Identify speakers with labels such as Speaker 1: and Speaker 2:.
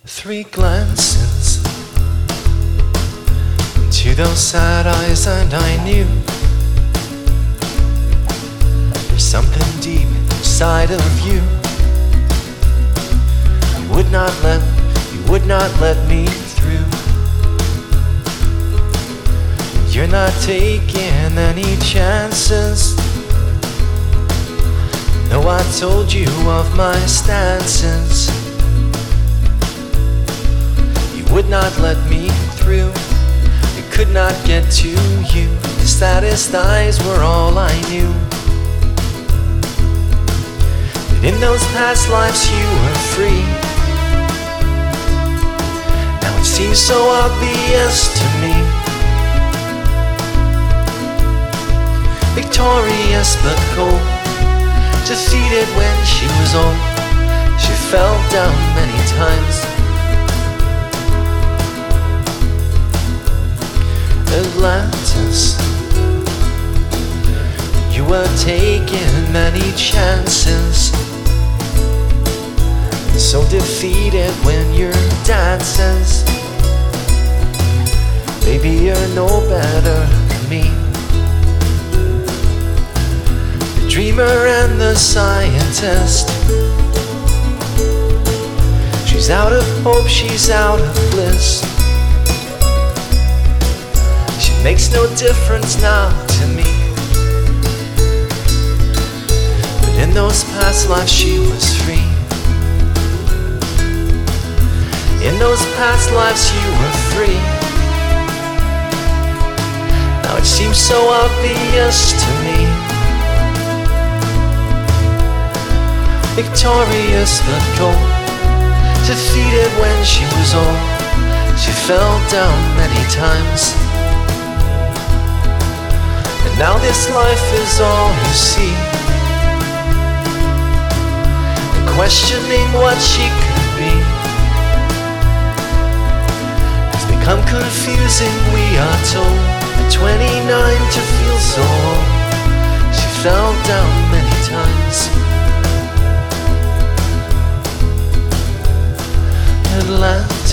Speaker 1: Three glances into those sad eyes, and I knew there's something deep inside of you. You would not let me through. You're not taking any chances. No, I told you of my stances. You would not let me through. You could not get to you. The saddest eyes were all I knew. That in those past lives you were free. Now it seems so obvious to me. Victorious but cold, defeated when she was old. She fell down many times. Atlantis, you were taking many chances. So defeated when your dad says, baby, you're no better than me. The dreamer and the scientist. She's out of hope, she's out of bliss. Makes no difference now to me. But in those past lives she was free. In those past lives you were free. Now it seems so obvious to me. Victorious but cold, defeated when she was old. She fell down many times. Now this life is all you see. And questioning what she could be has become confusing, we are told. At 29 to feel so old. She fell down many times. Atlantis.